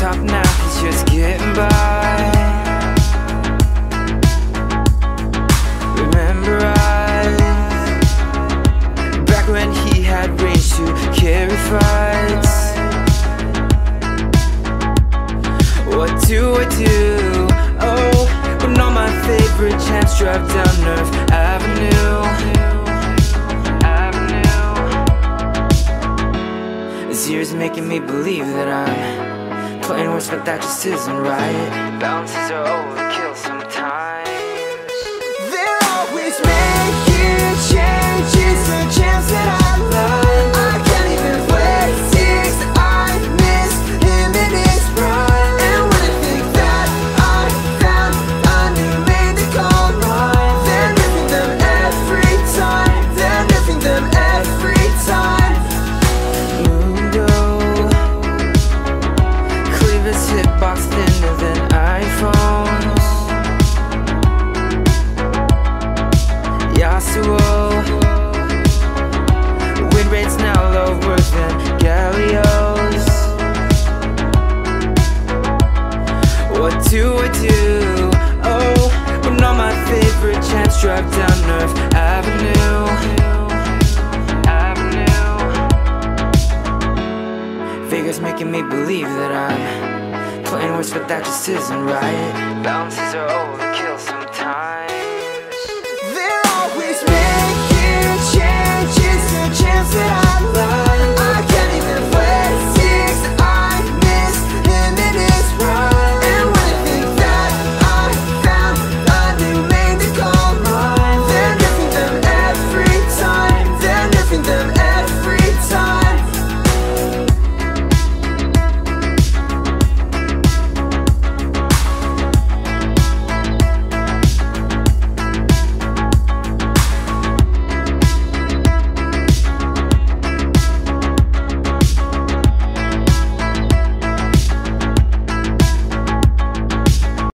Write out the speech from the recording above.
top now, he's just getting by. Remember back when he had range to carry fights. What do I do? Oh, when all my favorite chants drive down Nerve Avenue. This year's making me believe that I'm playing worse, but that just isn't right. Balances are overkill sometimes. They're always making changes, the chance that I love. I can't even wait, 6 I miss him in his prime. And when I think that I found a new mate to call mine, they're nerfing them every time, they're nerfing them every time. Mundo, Cleaver's hitbox thinner than iPhones. Yasuo, win rate's now lower than Galio's. What do I do? Oh, when all my favorite chants drive down Nerve Avenue. Figures making me believe that I'm playing worse, but that just isn't right. Balances are overkill.